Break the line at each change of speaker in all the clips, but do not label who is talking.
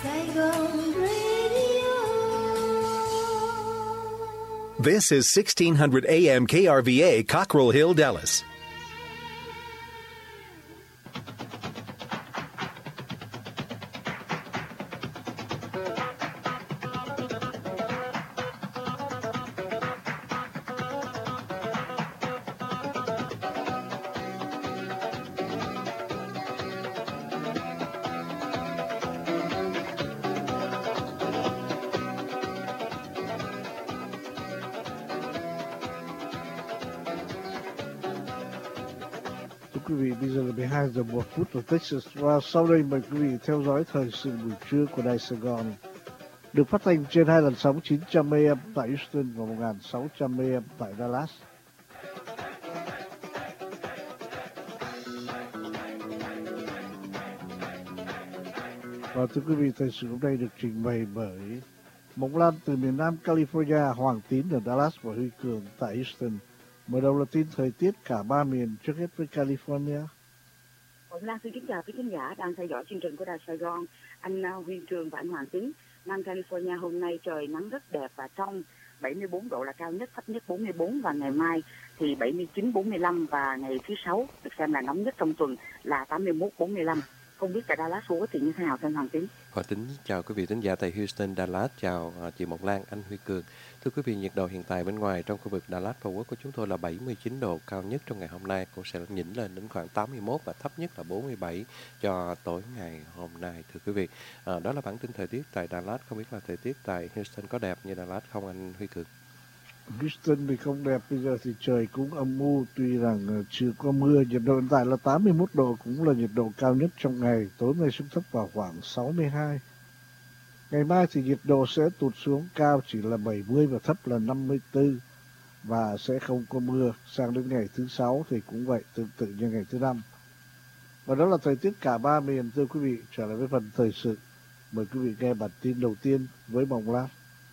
Saigon Radio.
This is 1600 AM KRVA, Cockrell Hill, Dallas.
Quý vị, bây giờ là 12 giờ 1 phút ở Texas và sau đây mời quý vị theo dõi thời sự buổi trưa của Đài Sài Gòn được phát thanh trên hai làn sóng 900 AM tại Houston và 1600 AM tại Dallas. Và thưa quý vị, thời sự hôm nay được trình bày bởi Mộng Lan từ miền Nam California, Hoàng Tín ở Dallas và Huy Cường tại Houston. Mở đầu là tin thời tiết cả ba miền, trước hết với California.
Mộng Lan xin kính chào quý khán giả đang theo dõi chương trình của Đài Sài Gòn. Anh Huy Cường và anh Hoàng Tín. Nam California hôm nay trời nắng rất đẹp và trong, 74 độ là cao nhất, thấp nhất 44 và ngày mai thì 79, 45 và ngày thứ Sáu được xem là nóng nhất trong tuần là 81, 45. Không biết tại Dallas Fort thì như thế nào thưa Hoàng Tín?
Hoàng Tín chào quý vị thính giả tại Houston, Dallas, chào chị Mộng Lan, anh Huy Cường. Thưa quý vị, nhiệt độ hiện tại bên ngoài trong khu vực Dallas Fort Worth của chúng tôi là 79 độ, cao nhất trong ngày hôm nay cũng sẽ nhỉnh lên đến khoảng 81 và thấp nhất là 47 cho tối ngày hôm nay. Thưa quý vị, đó là bản tin thời tiết tại Dallas. Không biết là thời tiết tại Houston có đẹp như Dallas không anh Huy Cường?
Houston thì không đẹp, bây giờ thì trời cũng âm u, tuy rằng chưa có mưa. Nhiệt độ hiện tại là 81 độ, cũng là nhiệt độ cao nhất trong ngày. Tối nay xuống thấp vào khoảng 62. Ngày mai thì nhiệt độ sẽ tụt xuống, cao chỉ là 70 và thấp là 54 và sẽ không có mưa. Sang đến ngày thứ Sáu thì cũng vậy, tương tự như ngày thứ Năm. Và đó là thời tiết cả ba miền. Thưa quý vị, trở lại với phần thời sự. Mời quý vị nghe bản tin đầu tiên với Mộng Lan.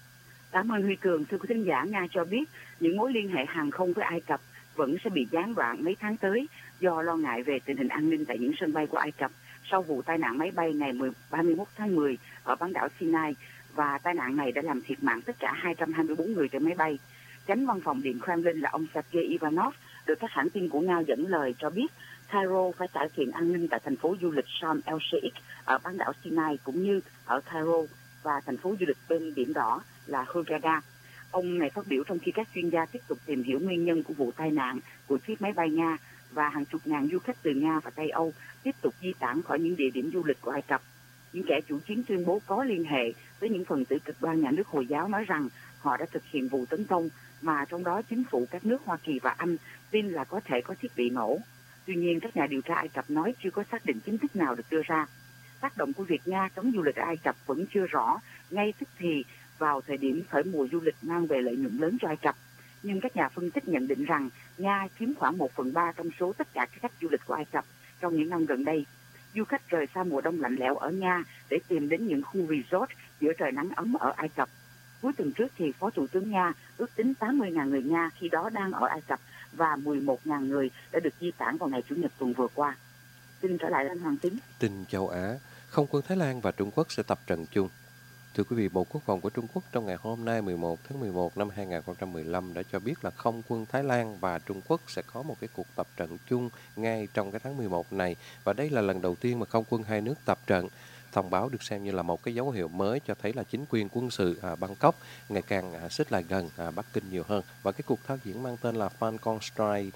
Cảm ơn Huy Cường. Thưa quý thính giả, Nga cho biết những mối liên hệ hàng không với Ai Cập vẫn sẽ bị gián đoạn mấy tháng tới do lo ngại về tình hình an ninh tại những sân bay của Ai Cập sau vụ tai nạn máy bay ngày 31 tháng 10 ở bán đảo Sinai, và tai nạn này đã làm thiệt mạng tất cả 224 người trên máy bay. Chánh văn phòng Điện Kremlin là ông Sergei Ivanov được các hãng tin của Nga dẫn lời cho biết Cairo phải cải thiện an ninh tại thành phố du lịch Sharm el-Sheikh ở bán đảo Sinai cũng như ở Cairo và thành phố du lịch bên biển đỏ là Hurghada. Ông này phát biểu trong khi các chuyên gia tiếp tục tìm hiểu nguyên nhân của vụ tai nạn của chiếc máy bay Nga và hàng chục ngàn du khách từ Nga và Tây Âu tiếp tục di tản khỏi những địa điểm du lịch của Ai Cập. Những kẻ chủ chiến tuyên bố có liên hệ với những phần tử cực đoan nhà nước Hồi giáo nói rằng họ đã thực hiện vụ tấn công mà trong đó chính phủ các nước Hoa Kỳ và Anh tin là có thể có thiết bị nổ. Tuy nhiên, các nhà điều tra Ai Cập nói chưa có xác định chính thức nào được đưa ra. Tác động của việc Nga cấm du lịch ở Ai Cập vẫn chưa rõ ngay tức thì vào thời điểm khởi mùa du lịch mang về lợi nhuận lớn cho Ai Cập. Nhưng các nhà phân tích nhận định rằng Nga chiếm khoảng 1/3 trong số tất cả các khách du lịch của Ai Cập trong những năm gần đây. Du khách rời xa mùa đông lạnh lẽo ở Nga để tìm đến những khu resort giữa trời nắng ấm ở Ai Cập. Cuối tuần trước thì Phó Thủ tướng Nga ước tính 80.000 người Nga khi đó đang ở Ai Cập và 11.000 người đã được di tản vào ngày Chủ nhật tuần vừa qua. Tin trở lại anh Hoàng Tín.
Tin châu Á, không quân Thái Lan và Trung Quốc sẽ tập trận chung. Thưa quý vị, Bộ Quốc phòng của Trung Quốc trong ngày hôm nay 11 tháng 11 năm 2015 đã cho biết là không quân Thái Lan và Trung Quốc sẽ có một cái cuộc tập trận chung ngay trong cái tháng 11 này. Và đây là lần đầu tiên mà không quân hai nước tập trận. Thông báo được xem như là một cái dấu hiệu mới cho thấy là chính quyền quân sự Bangkok ngày càng xích lại gần Bắc Kinh nhiều hơn. Và cái cuộc thao diễn mang tên là Falcon Strike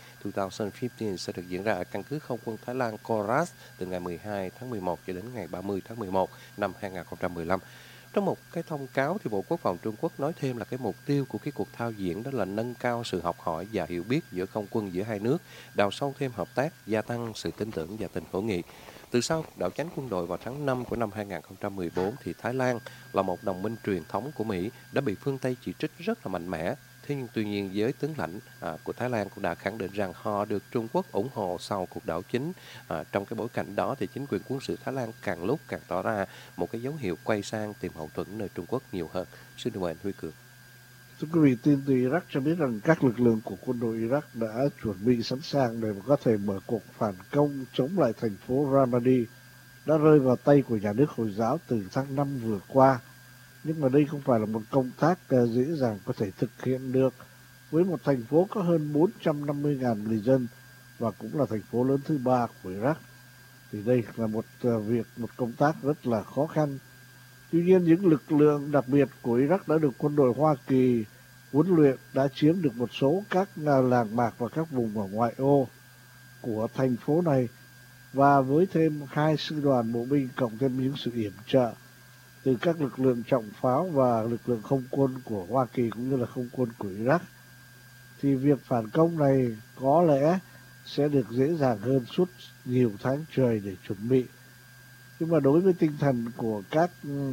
2015 sẽ được diễn ra ở căn cứ không quân Thái Lan Korat từ ngày 12 tháng 11 cho đến ngày 30 tháng 11 năm 2015. Trong một cái thông cáo thì Bộ Quốc phòng Trung Quốc nói thêm là cái mục tiêu của cái cuộc thao diễn đó là nâng cao sự học hỏi và hiểu biết giữa không quân giữa hai nước, đào sâu thêm hợp tác, gia tăng sự tin tưởng và tình hữu nghị. Từ sau đảo chánh quân đội vào tháng 5 của năm 2014 thì Thái Lan là một đồng minh truyền thống của Mỹ đã bị phương Tây chỉ trích rất là mạnh mẽ. Thế nhưng tuy nhiên giới tướng lãnh của Thái Lan cũng đã khẳng định rằng họ được Trung Quốc ủng hộ sau cuộc đảo chính. Trong cái bối cảnh đó thì chính quyền quân sự Thái Lan càng lúc càng tỏ ra một cái dấu hiệu quay sang tìm hậu thuẫn nơi Trung Quốc nhiều hơn. Xin mời anh Huy Cường.
Thưa quý vị, tin từ Iraq cho biết rằng các lực lượng của quân đội Iraq đã chuẩn bị sẵn sàng để có thể mở cuộc phản công chống lại thành phố Ramadi đã rơi vào tay của nhà nước Hồi giáo từ tháng 5 vừa qua. Nhưng mà đây không phải là một công tác dễ dàng có thể thực hiện được với một thành phố có hơn 450.000 người dân và cũng là thành phố lớn thứ ba của Iraq. Thì đây là một công tác rất là khó khăn. Tuy nhiên những lực lượng đặc biệt của Iraq đã được quân đội Hoa Kỳ huấn luyện đã chiếm được một số các làng mạc và các vùng ở ngoại ô của thành phố này, và với thêm 2 sư đoàn bộ binh cộng thêm những sự yểm trợ từ các lực lượng trọng pháo và lực lượng không quân của Hoa Kỳ cũng như là không quân của Iraq, thì việc phản công này có lẽ sẽ được dễ dàng hơn suốt nhiều tháng trời để chuẩn bị. Nhưng mà đối với tinh thần của các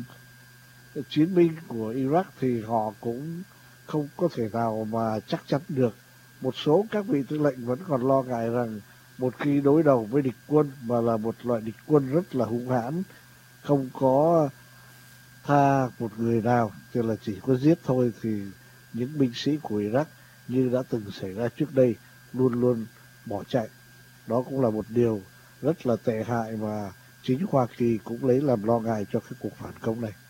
chiến binh của Iraq thì họ cũng không có thể nào mà chắc chắn được. Một số các vị tư lệnh vẫn còn lo ngại rằng một khi đối đầu với địch quân mà là một loại địch quân rất là hung hãn, không có tha một người nào, tức là chỉ có giết thôi, thì những binh sĩ của Iraq như đã từng xảy ra trước đây luôn luôn bỏ chạy. Đó cũng là một điều rất là tệ hại mà chính Hoa Kỳ cũng lấy làm lo ngại cho cái cuộc phản công này.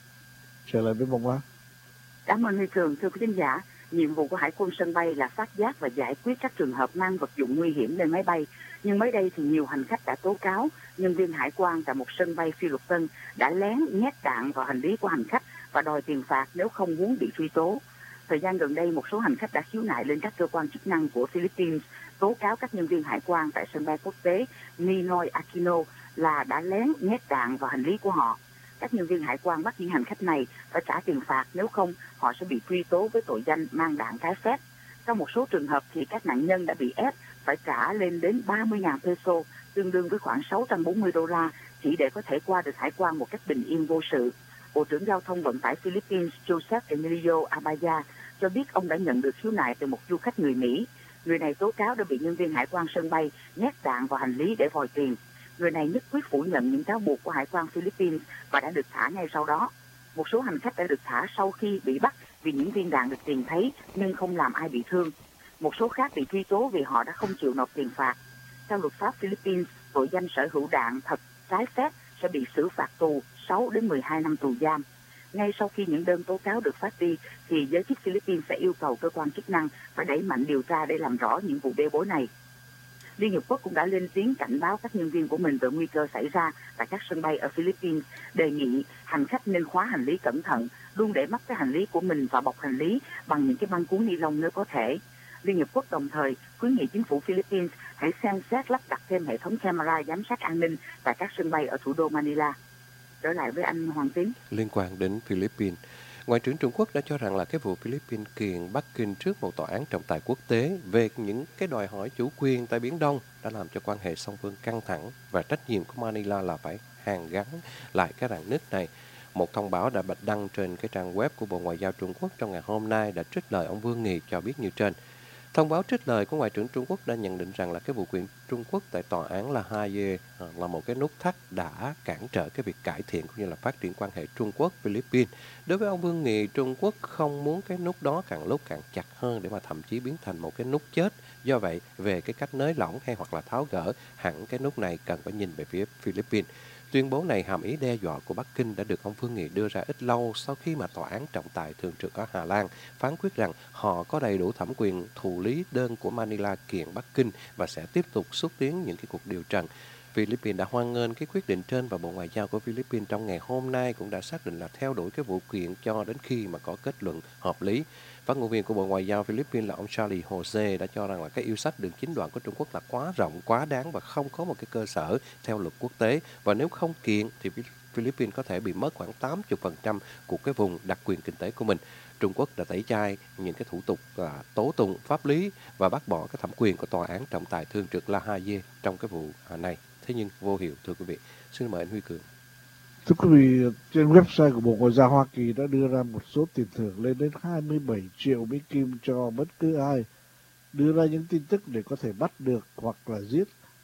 Trở lại với Bông Hoa.
Cảm ơn Huy Cường. Thưa quý khán giả, nhiệm vụ của Hải quân sân bay là phát giác và giải quyết các trường hợp mang vật dụng nguy hiểm lên máy bay. Nhưng mới đây thì nhiều hành khách đã tố cáo nhân viên hải quan tại một sân bay Phi Luật Tân đã lén nhét đạn vào hành lý của hành khách và đòi tiền phạt nếu không muốn bị truy tố. Thời gian gần đây, một số hành khách đã khiếu nại lên các cơ quan chức năng của Philippines tố cáo các nhân viên hải quan tại sân bay quốc tế Ninoy Aquino là đã lén nhét đạn vào hành lý của họ. Các nhân viên hải quan bắt những hành khách này phải trả tiền phạt, nếu không họ sẽ bị truy tố với tội danh mang đạn trái phép. Trong một số trường hợp thì các nạn nhân đã bị ép phải trả lên đến 30.000 peso, tương đương với khoảng 640 đô la, chỉ để có thể qua được hải quan một cách bình yên vô sự. Bộ trưởng Giao thông Vận tải Philippines Joseph Emilio Abaya cho biết ông đã nhận được khiếu nại từ một du khách người Mỹ. Người này tố cáo đã bị nhân viên hải quan sân bay nhét đạn vào hành lý để vòi tiền. Người này nhất quyết phủ nhận những cáo buộc của hải quan Philippines và đã được thả ngay sau đó. Một số hành khách đã được thả sau khi bị bắt vì những viên đạn được tìm thấy nhưng không làm ai bị thương. Một số khác bị truy tố vì họ đã không chịu nộp tiền phạt. Theo luật pháp Philippines, tội danh sở hữu đạn thật trái phép sẽ bị xử phạt tù 6 đến 12 năm tù giam. Ngay sau khi những đơn tố cáo được phát đi, thì giới chức Philippines sẽ yêu cầu cơ quan chức năng phải đẩy mạnh điều tra để làm rõ những vụ bê bối này. Liên Hiệp Quốc cũng đã lên tiếng cảnh báo các nhân viên của mình về nguy cơ xảy ra tại các sân bay ở Philippines, đề nghị hành khách nên khóa hành lý cẩn thận, luôn để mắt cái hành lý của mình và bọc hành lý bằng những cái băng cuốn ni lông nếu có thể. Liên Hiệp Quốc đồng thời khuyến nghị chính phủ Philippines hãy xem xét lắp đặt thêm hệ thống camera giám sát an ninh tại các sân bay ở thủ đô Manila. Trở lại với anh Hoàng Tín.
Liên quan đến Philippines, Ngoại trưởng Trung Quốc đã cho rằng là cái vụ Philippines kiện Bắc Kinh trước một tòa án trọng tài quốc tế về những cái đòi hỏi chủ quyền tại Biển Đông đã làm cho quan hệ song phương căng thẳng, và trách nhiệm của Manila là phải hàn gắn lại cái rạn nứt này. Một thông báo đã bật đăng trên cái trang web của Bộ Ngoại giao Trung Quốc trong ngày hôm nay đã trích lời ông Vương Nghị cho biết như trên. Thông báo trích lời của Ngoại trưởng Trung Quốc đã nhận định rằng là cái vụ kiện Trung Quốc tại tòa án La Haye là một cái nút thắt đã cản trở cái việc cải thiện cũng như là phát triển quan hệ Trung Quốc-Philippines. Đối với ông Vương Nghị, Trung Quốc không muốn cái nút đó càng lúc càng chặt hơn để mà thậm chí biến thành một cái nút chết. Do vậy, về cái cách nới lỏng hay hoặc là tháo gỡ hẳn cái nút này cần phải nhìn về phía Philippines. Tuyên bố này hàm ý đe dọa của Bắc Kinh đã được ông Vương Nghị đưa ra ít lâu sau khi mà Tòa án trọng tài thường trực ở Hà Lan phán quyết rằng họ có đầy đủ thẩm quyền thụ lý đơn của Manila kiện Bắc Kinh và sẽ tiếp tục xúc tiến những cái cuộc điều trần. Philippines đã hoan nghênh cái quyết định trên, và Bộ Ngoại giao của Philippines trong ngày hôm nay cũng đã xác định là theo đuổi cái vụ kiện cho đến khi mà có kết luận hợp lý. Phát ngôn viên của Bộ Ngoại giao Philippines là ông Charlie Jose đã cho rằng là cái yêu sách đường chín đoạn của Trung Quốc là quá rộng, quá đáng và không có một cái cơ sở theo luật quốc tế, và nếu không kiện thì Philippines có thể bị mất khoảng 80% của cái vùng đặc quyền kinh tế của mình. Trung Quốc đã tẩy chay những cái thủ tục tố tụng pháp lý và bác bỏ cái thẩm quyền của Tòa án trọng tài thường trực La Haye trong cái vụ này. Thế nhưng vô hiệu, thưa quý vị. Xin mời anh Huy Cường.
Thưa quý vị, trên website của Bộ Ngoại giao Hoa Kỳ đã đưa ra một số tiền thưởng lên đến 27 triệu Mỹ Kim cho bất cứ ai đưa ra những tin tức để có thể bắt được hoặc là giết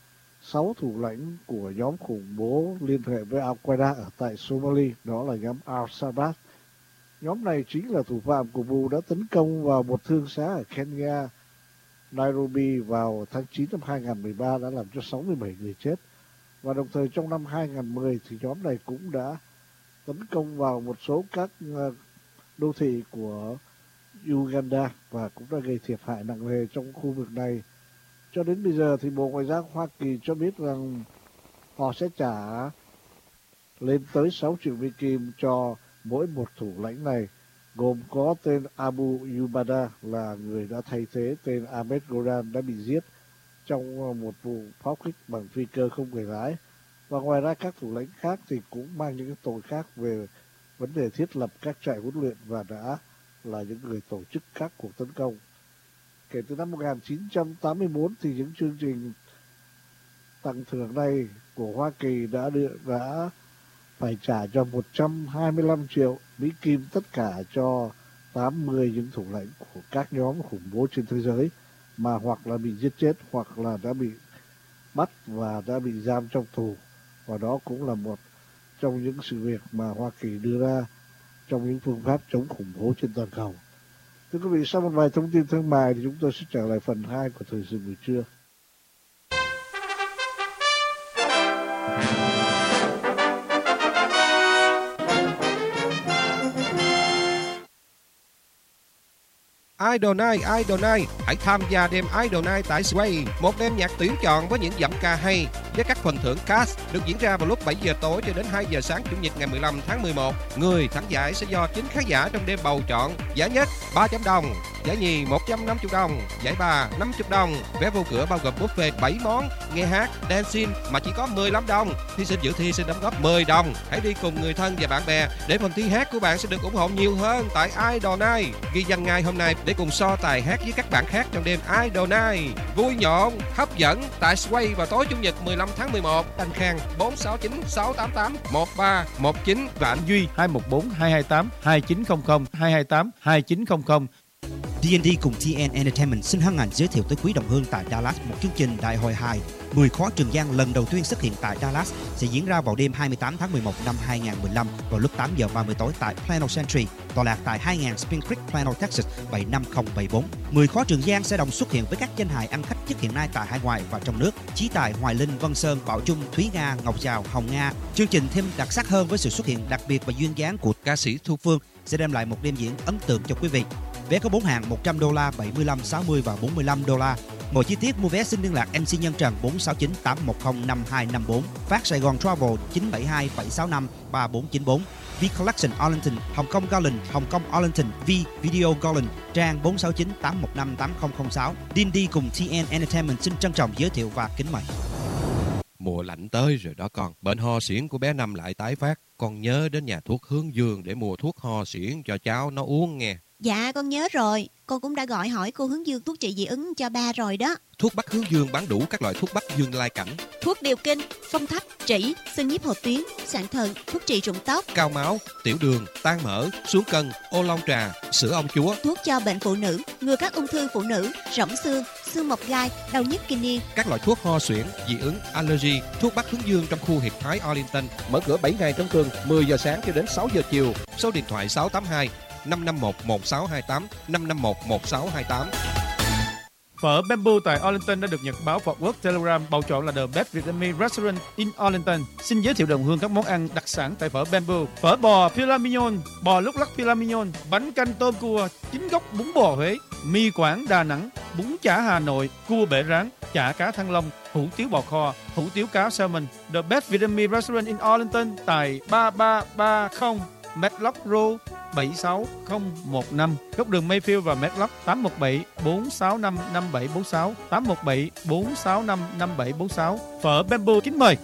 6 thủ lãnh của nhóm khủng bố liên hệ với Al-Qaeda ở tại Somalia, đó là nhóm Al-Shabaab. Nhóm này chính là thủ phạm của vụ đã tấn công vào một thương xá ở Kenya, Nairobi vào tháng 9 năm 2013 đã làm cho 67 người chết. Và đồng thời trong năm 2010 thì nhóm này cũng đã tấn công vào một số các đô thị của Uganda và cũng đã gây thiệt hại nặng nề trong khu vực này. Cho đến bây giờ thì Bộ Ngoại giao Hoa Kỳ cho biết rằng họ sẽ trả lên tới 6 triệu Mỹ Kim cho mỗi một thủ lãnh này, gồm có tên Abu Ubaidah là người đã thay thế tên Ahmed Goran đã bị giết trong một vụ pháo kích bằng phi cơ không người lái. Và ngoài ra các thủ lãnh khác thì cũng mang những tội khác về vấn đề thiết lập các trại huấn luyện và đã là những người tổ chức các cuộc tấn công. Kể từ năm 1984 thì những chương trình tặng thưởng này của Hoa Kỳ đã phải trả cho 125 triệu Mỹ Kim tất cả cho 80 những thủ lãnh của các nhóm khủng bố trên thế giới mà hoặc là bị giết chết hoặc là đã bị bắt và đã bị giam trong tù. Và đó cũng là một trong những sự việc mà Hoa Kỳ đưa ra trong những phương pháp chống khủng bố trên toàn cầu. Thưa quý vị, sau một vài thông tin thương mại thì chúng tôi sẽ trở lại phần 2 của Thời sự buổi trưa.
Idol Night, hãy tham gia đêm Idol Night tại Sway, một đêm nhạc tuyển chọn với những giọng ca hay với các phần thưởng cash được diễn ra vào lúc 7 giờ tối cho đến 2 giờ sáng Chủ nhật ngày 15 tháng 11. Người thắng giải sẽ do chính khán giả trong đêm bầu chọn. Giải nhất 300 đồng, giải nhì 150 đồng, giải ba 50 đồng. Vé vô cửa bao gồm buffet 7 món, nghe hát, dancing mà chỉ có 15 đồng. Thí sinh dự thi xin đóng góp 10 đồng. Hãy đi cùng người thân và bạn bè để phần thi hát của bạn sẽ được ủng hộ nhiều hơn tại Idol Night. Ghi danh ngay hôm nay để cùng so tài hát với các bạn khác trong đêm Idol Night. Vui nhộn, hấp dẫn tại Sway vào tối Chủ nhật 15 tháng 11. Anh Khang 469 688 1319 và anh Duy
214 228 2900 228 2900.
D&D cùng TN Entertainment xin hân hạnh giới thiệu tới quý đồng hương tại Dallas một chương trình đại hội hài 10 khó Trường Giang lần đầu tiên xuất hiện tại Dallas sẽ diễn ra vào đêm 28 tháng 11 năm 2015 vào lúc 8 giờ 30 tối tại Plano Century, tọa lạc tại 2000 Spring Creek, Plano, Texas 75074. 10 khó Trường Giang sẽ đồng xuất hiện với các danh hài ăn khách nhất hiện nay tại hải ngoại và trong nước: Chí Tài, Hoài Linh, Vân Sơn, Bảo Trung, Thúy Nga, Ngọc Giàu, Hồng Nga. Chương trình thêm đặc sắc hơn với sự xuất hiện đặc biệt và duyên dáng của ca sĩ Thu Phương sẽ đem lại một đêm diễn ấn tượng cho quý vị. Vé có 4 hạng $100, 75, 60 và $45. Mọi chi tiết mua vé xin liên lạc MC Nhân Trần 469 810 5254, phát Sài Gòn Travel 972 765 3494, V Collection Arlington, Hồng Kông Garland, Hồng Kông Arlington, V Video Garland, trang 469 815 8006. D&D cùng TN Entertainment xin trân trọng giới thiệu và kính mời.
Mùa lạnh tới rồi đó con. Bệnh ho suyễn của bé Năm lại tái phát. Con nhớ đến nhà thuốc Hướng Dương để mua thuốc ho suyễn cho cháu nó uống nghe.
Dạ con nhớ rồi. Con cũng đã gọi hỏi cô Hướng Dương thuốc trị dị ứng cho ba rồi đó.
Thuốc Bắc Hướng Dương bán đủ các loại thuốc Bắc Dương lai cảnh,
Thuốc điều kinh, phong thấp, trĩ, xương nhiếp hột tuyến, sạn thận, thuốc trị rụng tóc,
cao máu, tiểu đường, tan mỡ, xuống cân, ô long trà, sữa ông chúa.
thuốc cho bệnh phụ nữ, ngừa các ung thư phụ nữ, rỗng xương, xương mọc gai, đau nhức kinh niên.
Các loại thuốc ho suyễn, dị ứng, allergy. Thuốc Bắc Hướng Dương trong khu Hiệp Thái Arlington mở cửa 7 ngày trong tuần, 10 giờ sáng cho đến 6 giờ chiều. Số điện thoại 682 551 1628 551 1628.
Phở Bamboo tại Arlington đã được Nhật báo Fort Worth Telegram bầu chọn là The Best Vietnamese Restaurant in Arlington. Xin giới thiệu đồng hương các món ăn đặc sản tại phở Bamboo: phở bò filet mignon, bò lúc lắc filet mignon, bánh canh tôm cua, chính gốc bún bò Huế, mì Quảng Đà Nẵng, bún chả Hà Nội, cua bể rán, chả cá Thăng Long, hủ tiếu bò kho, hủ tiếu cá salmon. The Best Vietnamese Restaurant in Arlington tại 3330 Medlock Road 76015, góc đường Mayfield và Medlock. 817 465 5746, 817 465 5746. Phở Bamboo kính mời.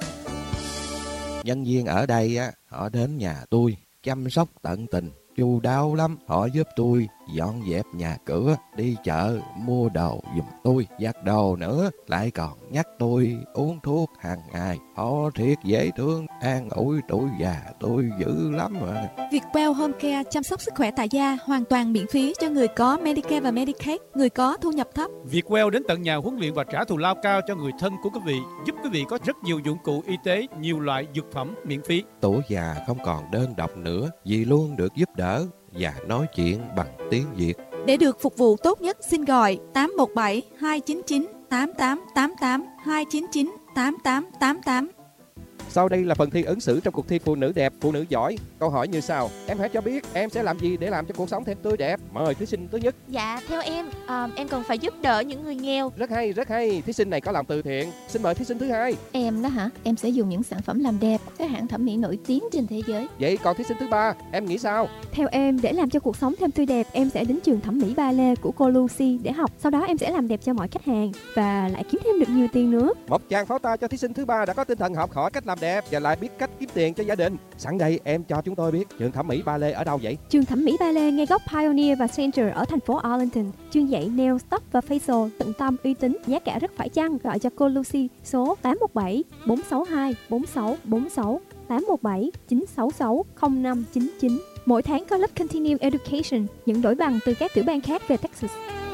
Nhân viên ở đây á, họ đến nhà tôi chăm sóc tận tình, chu đáo lắm. Họ giúp tôi dọn dẹp nhà cửa, đi chợ mua đồ giùm tôi, giặt đồ nữa, lại còn nhắc tôi uống thuốc hàng ngày. Họ thiệt dễ thương, an ủi tuổi già tôi dữ lắm mà.
Vietwell Home Care chăm sóc sức khỏe tại gia hoàn toàn miễn phí cho người có Medicare và Medicaid, người có thu nhập thấp.
Vietwell đến tận nhà huấn luyện và trả thù lao cao cho người thân của quý vị, giúp quý vị có rất nhiều dụng cụ y tế, nhiều loại dược phẩm miễn phí.
Tuổi già không còn đơn độc nữa, vì luôn được giúp đỡ và nói chuyện bằng tiếng Việt.
Để được phục vụ tốt nhất, xin gọi 817 299 8888 299 8888.
Sau đây là phần thi ứng xử trong cuộc thi Phụ nữ đẹp, phụ nữ giỏi. Câu hỏi như sau: em hãy cho biết em sẽ làm gì để làm cho cuộc sống thêm tươi đẹp. Mời thí sinh thứ nhất.
Dạ, theo em cần phải giúp đỡ những người nghèo.
Rất hay, rất hay. Thí sinh này có lòng từ thiện. Xin mời thí sinh thứ hai.
Em đó hả? Em sẽ dùng những sản phẩm làm đẹp các hãng thẩm mỹ nổi tiếng trên thế giới.
Vậy còn thí sinh thứ ba, em nghĩ sao?
Theo em, để làm cho cuộc sống thêm tươi đẹp, em sẽ đến trường thẩm mỹ ballet của cô Lucy để học. Sau đó em sẽ làm đẹp cho mọi khách hàng và lại kiếm thêm được nhiều tiền nữa.
Một tràng pháo tay cho thí sinh thứ ba đã có tinh thần học hỏi cách làm đẹp và lại biết cách kiếm tiền cho gia đình. Sẵn đây em cho chúng tôi biết trường thẩm mỹ ballet ở đâu vậy?
Trường thẩm mỹ ballet ngay góc Pioneer và Center ở thành phố Arlington. Chuyên dạy nail, tóc và facial tận tâm, uy tín, giá cả rất phải chăng. Gọi cho cô Lucy số 817 462 4646 817 966 0599. Mỗi tháng có lớp Continuing Education, những đổi bằng từ các tiểu bang khác về Texas.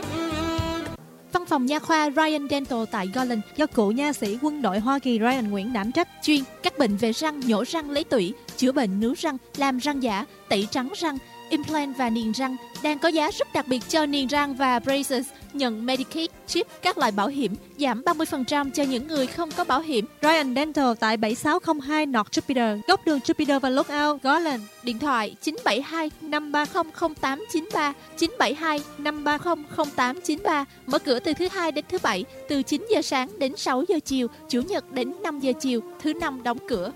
Văn phòng nha khoa Ryan Dental tại Garland do cựu nha sĩ quân đội Hoa Kỳ Ryan Nguyễn đảm trách, chuyên các bệnh về răng, nhổ răng, lấy tủy, chữa bệnh nướu răng, làm răng giả, tẩy trắng răng, implant và niềng răng, đang có giá rất đặc biệt cho niềng răng và braces, nhận Medicaid, chip, các loại bảo hiểm, giảm 30% cho những người không có bảo hiểm. Ryan Dental tại 7602 North Jupiter, góc đường Jupiter và Lookout, Garland. Điện thoại 972 530 0893, 972 530 0893. Mở cửa từ thứ Hai đến thứ Bảy, từ 9 giờ sáng đến 6 giờ chiều, Chủ nhật đến 5 giờ chiều, thứ Năm đóng cửa.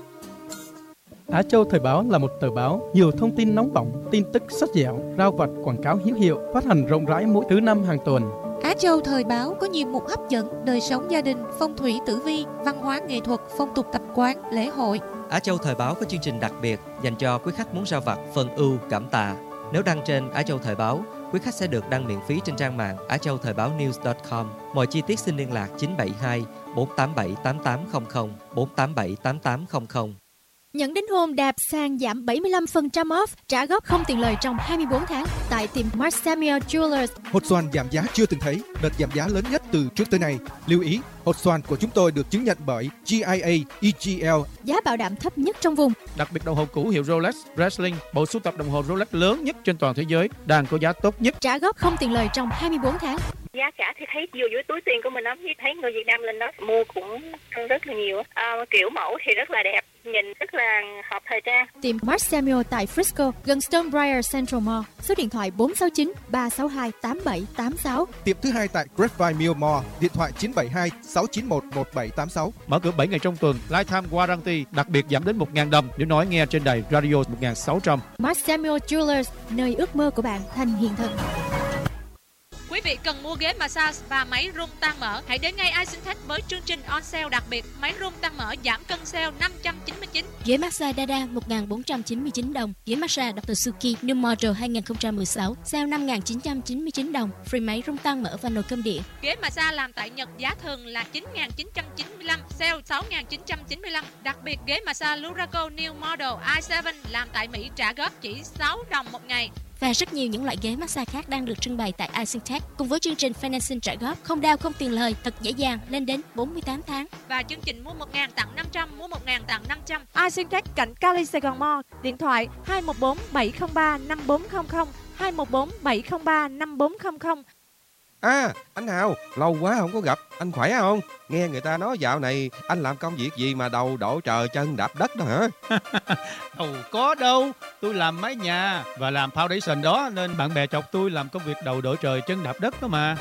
Á Châu Thời báo là một tờ báo nhiều thông tin nóng bỏng, tin tức sắc dẻo, rao vật, quảng cáo hữu hiệu, phát hành rộng rãi mỗi thứ Năm hàng tuần.
Á Châu Thời báo có nhiều mục hấp dẫn, đời sống gia đình, phong thủy tử vi, văn hóa nghệ thuật, phong tục tập quán, lễ hội.
Á Châu Thời báo có chương trình đặc biệt dành cho quý khách muốn rao vặt, phần ưu, cảm tạ. Nếu đăng trên Á Châu Thời báo, quý khách sẽ được đăng miễn phí trên trang mạng achauthoibao.news.com. Mọi chi tiết xin liên lạc 972 487 8800 487 8800.
Nhận đính hôn đạp sàn giảm 75% off, trả góp không tiền lời trong 24 tháng tại tiệm Mark Samuel Jewelers.
Hột xoàn giảm giá chưa từng thấy, đợt giảm giá lớn nhất từ trước tới nay. Lưu ý, hột xoàn của chúng tôi được chứng nhận bởi GIA EGL.
Giá bảo đảm thấp nhất trong vùng.
Đặc biệt đồng hồ cũ hiệu Rolex, Breitling, bộ sưu tập đồng hồ Rolex lớn nhất trên toàn thế giới, đang có giá tốt nhất.
Trả góp không tiền lời trong 24 tháng.
Giá cả thì thấy vừa với túi tiền của mình lắm, thấy người Việt Nam lên đó mua cũng rất là nhiều. Kiểu mẫu thì rất là đẹp, nhìn rất là hợp thời trang.
Tiệm Mark Samuel tại Frisco, gần Stonebriar Central Mall. Số điện thoại 469 362 8786.
Tiệm thứ hai tại Grapevine Mill Mall, điện thoại 972 691 1786.
Mở cửa 7 ngày trong tuần, Lifetime Warranty, đặc biệt giảm đến 1.000 đồng nếu nói nghe trên đài radio 1600.
Mark Samuel Jewelers, nơi ước mơ của bạn thành hiện thực.
Quý vị cần mua ghế massage và máy rung tan mỡ, hãy đến ngay Icentech với chương trình on sale đặc biệt, máy rung tan mỡ giảm cân sale 599.
Ghế massage Dada 1.499 đồng, ghế massage Dr. Suki New Model 2016 sale 5.999 đồng, free máy rung tan mỡ và nồi cơm điện.
Ghế massage làm tại Nhật giá thường là 9.995, sale 6.995. Đặc biệt ghế massage Luraco New Model i7 làm tại Mỹ trả góp chỉ 6 đồng một ngày.
Và rất nhiều những loại ghế massage khác đang được trưng bày tại Icentech cùng với chương trình financing trả góp không đau không tiền lời, thật dễ dàng lên đến 48 tháng.
Và chương trình mua 1.000 tặng 500, mua 1.000 tặng 500.
Icentech cạnh Cali Saigon Mall, điện thoại 214 703 5400, 214 703 5400.
À, anh Hào, lâu quá không có gặp, anh khỏe không? Nghe người ta nói dạo này anh làm công việc gì mà đầu đổ trời chân đạp đất đó hả?
Có đâu, tôi làm mái nhà và làm foundation đó nên bạn bè chọc tôi làm công việc đầu đổ trời chân đạp đất đó mà.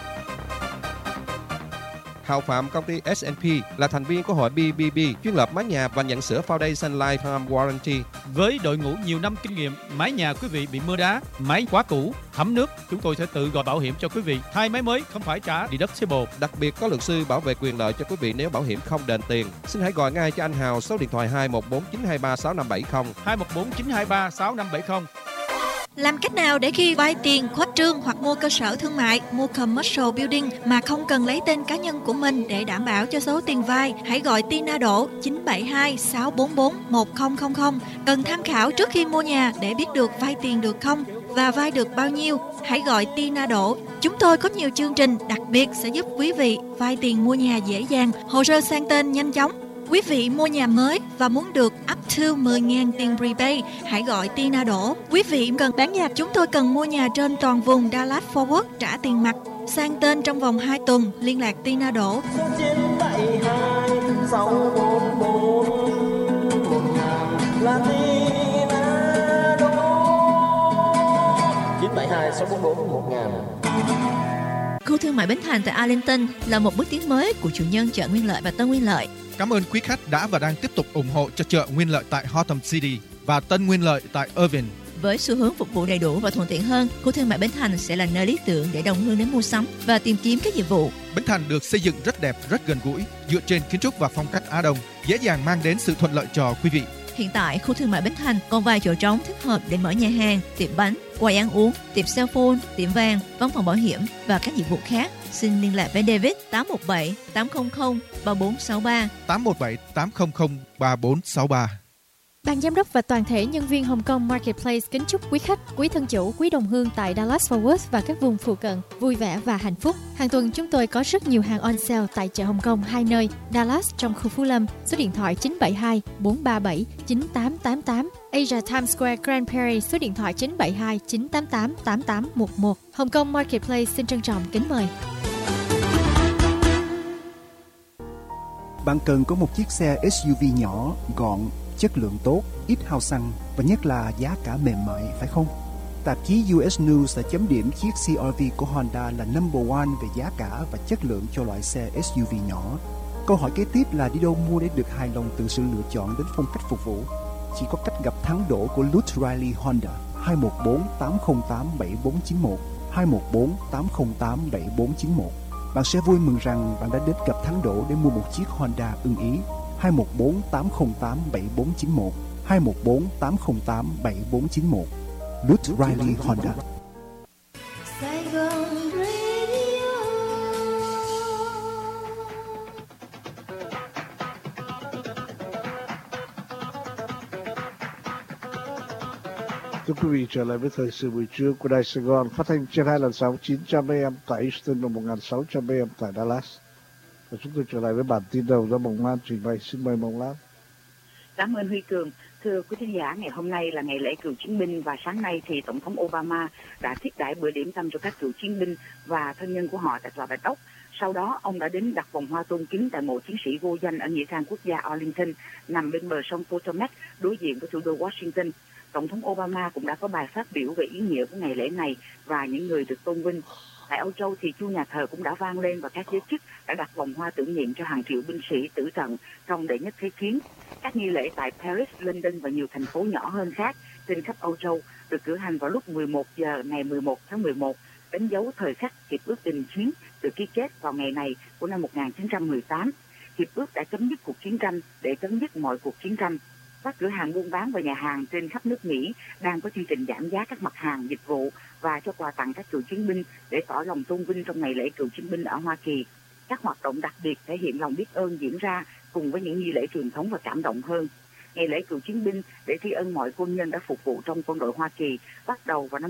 Hào Phạm, công ty S&P là thành viên của hội BBB, chuyên lập mái nhà và nhận sửa Foundation Lifetime Warranty.
Với đội ngũ nhiều năm kinh nghiệm, mái nhà quý vị bị mưa đá, máy quá cũ, thấm nước, chúng tôi sẽ tự gọi bảo hiểm cho quý vị. Thay máy mới không phải trả deductible.
Đặc biệt có luật sư bảo vệ quyền lợi cho quý vị nếu bảo hiểm không đền tiền. Xin hãy gọi ngay cho anh Hào số điện thoại 214-923-6570.
214-923-6570.
Làm cách nào để khi vay tiền, khuếch trương hoặc mua cơ sở thương mại, mua commercial building mà không cần lấy tên cá nhân của mình để đảm bảo cho số tiền vay? Hãy gọi Tina Đỗ 972 644 1000. Cần tham khảo trước khi mua nhà để biết được vay tiền được không và vay được bao nhiêu. Hãy gọi Tina Đỗ. Chúng tôi có nhiều chương trình đặc biệt sẽ giúp quý vị vay tiền mua nhà dễ dàng, hồ sơ sang tên nhanh chóng. Quý vị mua nhà mới và muốn được up to 10.000 tiền rebate, hãy gọi Tina Đỗ. Quý vị cần bán nhà, chúng tôi cần mua nhà trên toàn vùng Dallas Fort Worth, trả tiền mặt, sang tên trong vòng 2 tuần. Liên lạc Tina Đỗ.
972 644 092 644 1000.
Khu thương mại Bến Thành tại Arlington là một bước tiến mới của chủ nhân chợ Nguyên Lợi và Tân Nguyên Lợi.
Cảm ơn quý khách đã và đang tiếp tục ủng hộ cho chợ Nguyên Lợi tại Hotham City và Tân Nguyên Lợi tại Irvine.
Với xu hướng phục vụ đầy đủ và thuận tiện hơn, khu thương mại Bến Thành sẽ là nơi lý tưởng để đồng hương đến mua sắm và tìm kiếm các dịch vụ.
Bến Thành được xây dựng rất đẹp, rất gần gũi, dựa trên kiến trúc và phong cách Á Đông, dễ dàng mang đến sự thuận lợi cho quý vị.
Hiện tại, khu thương mại Bến Thành còn vài chỗ trống thích hợp để mở nhà hàng, tiệm bánh, quầy ăn uống, tiệm cell phone, tiệm vàng, văn phòng bảo hiểm và các dịch vụ khác. Xin liên lạc với David 817 800 3463
817 800 3463.
Ban giám đốc và toàn thể nhân viên Hồng Kông Marketplace kính chúc quý khách, quý thân chủ, quý đồng hương tại Dallas-Fort Worth và các vùng phụ cận vui vẻ và hạnh phúc. Hàng tuần chúng tôi có rất nhiều hàng on sale tại chợ Hồng Kông hai nơi, Dallas trong khu Phú Lâm, số điện thoại 972 437 9888, Asia Times Square Grand Prairie, số điện thoại 972 988 8811. Hồng Kông Marketplace xin trân trọng kính mời.
Bạn cần có một chiếc xe SUV nhỏ, gọn, chất lượng tốt, ít hao xăng và nhất là giá cả mềm mại, phải không? Tạp chí US News đã chấm điểm chiếc CR-V của Honda là number one về giá cả và chất lượng cho loại xe SUV nhỏ. Câu hỏi kế tiếp là đi đâu mua để được hài lòng từ sự lựa chọn đến phong cách phục vụ? Chỉ có cách gặp thắng đỗ của Lutz Riley Honda 214-808-7491 214-808-7491. Bạn sẽ vui mừng rằng bạn đã đến gặp thắng đỗ để mua một chiếc Honda ưng ý. 214-808-7491 214-808-7491. Lutz Riley Honda.
Thưa quý vị, trở lại với thời sự buổi trưa của Đài Sài Gòn, phát thanh trên 2 làn sóng 900 AM tại Houston và 1600 AM tại Dallas. Và chúng tôi trở lại với bản tin đầu do Mộng Lan trình bày. Xin mời Mộng Lan.
Cảm ơn Huy Cường. Thưa quý thính giả, ngày hôm nay là ngày lễ cựu chiến binh và sáng nay thì Tổng thống Obama đã thiết đãi bữa điểm tâm cho các cựu chiến binh và thân nhân của họ tại Tòa Bạch Ốc. Sau đó, ông đã đến đặt vòng hoa tôn kính tại mộ chiến sĩ vô danh ở nghĩa trang quốc gia Arlington, nằm bên bờ sông Potomac, đối diện với thủ đô Washington. Tổng thống Obama cũng đã có bài phát biểu về ý nghĩa của ngày lễ này và những người được tôn vinh. Tại Âu Châu thì chuông nhà thờ cũng đã vang lên và các giới chức đã đặt vòng hoa tưởng niệm cho hàng triệu binh sĩ tử trận trong đệ nhất thế chiến. Các nghi lễ tại Paris, London và nhiều thành phố nhỏ hơn khác trên khắp Âu Châu được cử hành vào lúc 11 giờ ngày 11 tháng 11, đánh dấu thời khắc hiệp ước đình chiến được ký kết vào ngày này của năm 1918. Hiệp ước đã chấm dứt cuộc chiến tranh để chấm dứt mọi cuộc chiến tranh. Các cửa hàng buôn bán và nhà hàng trên khắp nước Mỹ đang có chương trình giảm giá các mặt hàng, dịch vụ và cho quà tặng các cựu chiến binh để tỏ lòng tôn vinh trong ngày lễ cựu chiến binh ở Hoa Kỳ. Các hoạt động đặc biệt thể hiện lòng biết ơn diễn ra cùng với những nghi lễ truyền thống và cảm động hơn. Ngày lễ cựu chiến binh để tri ân mọi quân nhân đã phục vụ trong quân đội Hoa Kỳ bắt đầu vào năm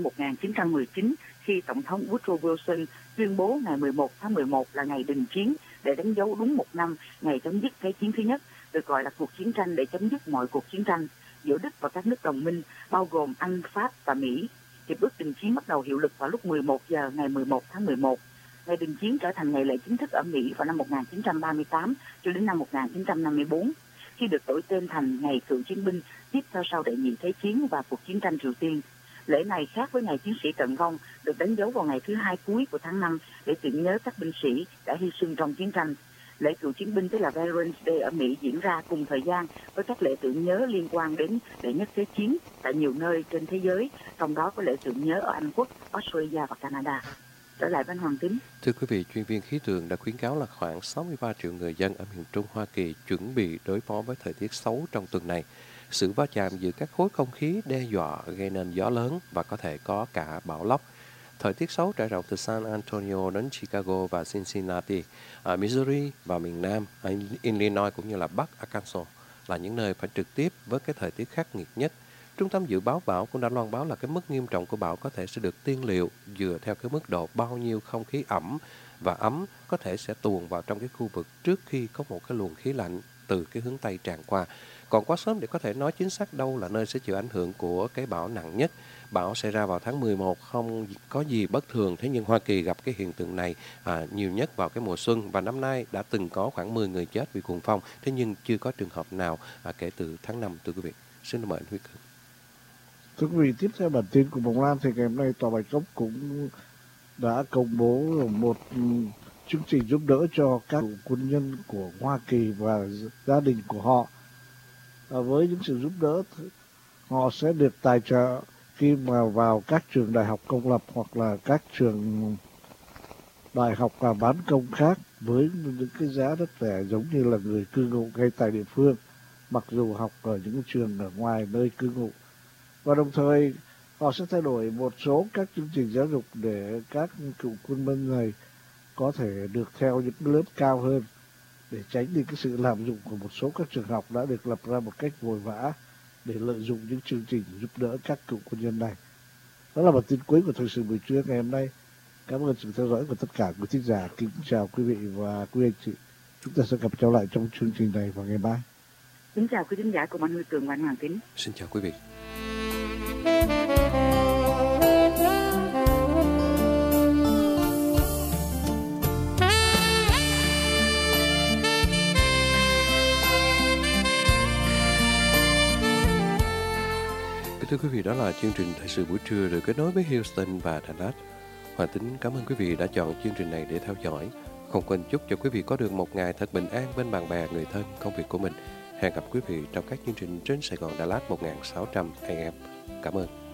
1919 khi Tổng thống Woodrow Wilson tuyên bố ngày 11 tháng 11 là ngày đình chiến để đánh dấu đúng một năm ngày chấm dứt Thế chiến thứ nhất, được gọi là cuộc chiến tranh để chấm dứt mọi cuộc chiến tranh giữa Đức và các nước đồng minh bao gồm Anh, Pháp và Mỹ. Hiệp ước đình chiến bắt đầu hiệu lực vào lúc 11 giờ ngày 11 tháng 11. Ngày đình chiến trở thành ngày lễ chính thức ở Mỹ vào năm 1938 cho đến năm 1954, khi được đổi tên thành Ngày Cựu Chiến binh tiếp theo sau Đệ nhị Thế chiến và cuộc chiến tranh Triều Tiên. Lễ này khác với Ngày Chiến sĩ Trận vong, được đánh dấu vào ngày thứ hai cuối của tháng 5 để tưởng nhớ các binh sĩ đã hy sinh trong chiến tranh. Lễ cựu chiến binh tức là Veterans Day ở Mỹ diễn ra cùng thời gian với các lễ tưởng nhớ liên quan đến đệ nhất thế chiến tại nhiều nơi trên thế giới, trong đó có lễ tưởng nhớ ở Anh Quốc, Australia và Canada. Trở lại với Hoàng Tín.
Thưa quý vị, chuyên viên khí tượng đã khuyến cáo là khoảng 63 triệu người dân ở miền Trung Hoa Kỳ chuẩn bị đối phó với thời tiết xấu trong tuần này. Sự va chạm giữa các khối không khí đe dọa gây nên gió lớn và có thể có cả bão lốc. Thời tiết xấu trải rộng từ San Antonio đến Chicago và Cincinnati, Missouri và miền Nam, Illinois cũng như là Bắc Arkansas là những nơi phải trực tiếp với cái thời tiết khắc nghiệt nhất. Trung tâm dự báo bão cũng đã loan báo là cái mức nghiêm trọng của bão có thể sẽ được tiên liệu dựa theo cái mức độ bao nhiêu không khí ẩm và ấm có thể sẽ tuồn vào trong cái khu vực trước khi có một cái luồng khí lạnh từ cái hướng Tây tràn qua. Còn quá sớm để có thể nói chính xác đâu là nơi sẽ chịu ảnh hưởng của cái bão nặng nhất. Bão sẽ ra vào tháng 11, không có gì bất thường. Thế nhưng Hoa Kỳ gặp cái hiện tượng này nhiều nhất vào cái mùa xuân. Và năm nay đã từng có khoảng 10 người chết vì cuồng phong. Thế nhưng chưa có trường hợp nào kể từ tháng 5, thưa quý vị. Xin mời anh Huy Cường.
Thưa quý vị, tiếp theo bản tin của Bóng Lan thì ngày hôm nay Tòa Bạch Ốc cũng đã công bố một chương trình giúp đỡ cho các quân nhân của Hoa Kỳ và gia đình của họ. Với những sự giúp đỡ, họ sẽ được tài trợ khi mà vào các trường đại học công lập hoặc là các trường đại học và bán công khác với những cái giá rất rẻ, giống như là người cư ngụ ngay tại địa phương, mặc dù học ở những trường ở ngoài nơi cư ngụ. Và đồng thời họ sẽ thay đổi một số các chương trình giáo dục để các cựu quân nhân này có thể được theo những lớp cao hơn, để tránh đi cái sự lạm dụng của một số các trường học đã được lập ra một cách vội vã để lợi dụng những chương trình giúp đỡ các cựu quân nhân này. Đó là bản tin cuối của Thời sự buổi trưa ngày hôm nay. Cảm ơn sự theo dõi của tất cả quý thính giả. Kính chào quý vị và quý anh chị. Chúng ta sẽ gặp nhau lại trong chương trình này vào ngày mai.
Kính chào quý thính giả của Anh Huy Cường và anh Hoàng Tín.
Xin chào quý vị. Thưa quý vị, đó là chương trình Thời sự buổi trưa được kết nối với Houston và Dallas. Hoàng Tín cảm ơn quý vị đã chọn chương trình này để theo dõi. Không quên chúc cho quý vị có được một ngày thật bình an bên bạn bè, người thân, công việc của mình. Hẹn gặp quý vị trong các chương trình trên Sài Gòn Dallas 1600 AM. Cảm ơn.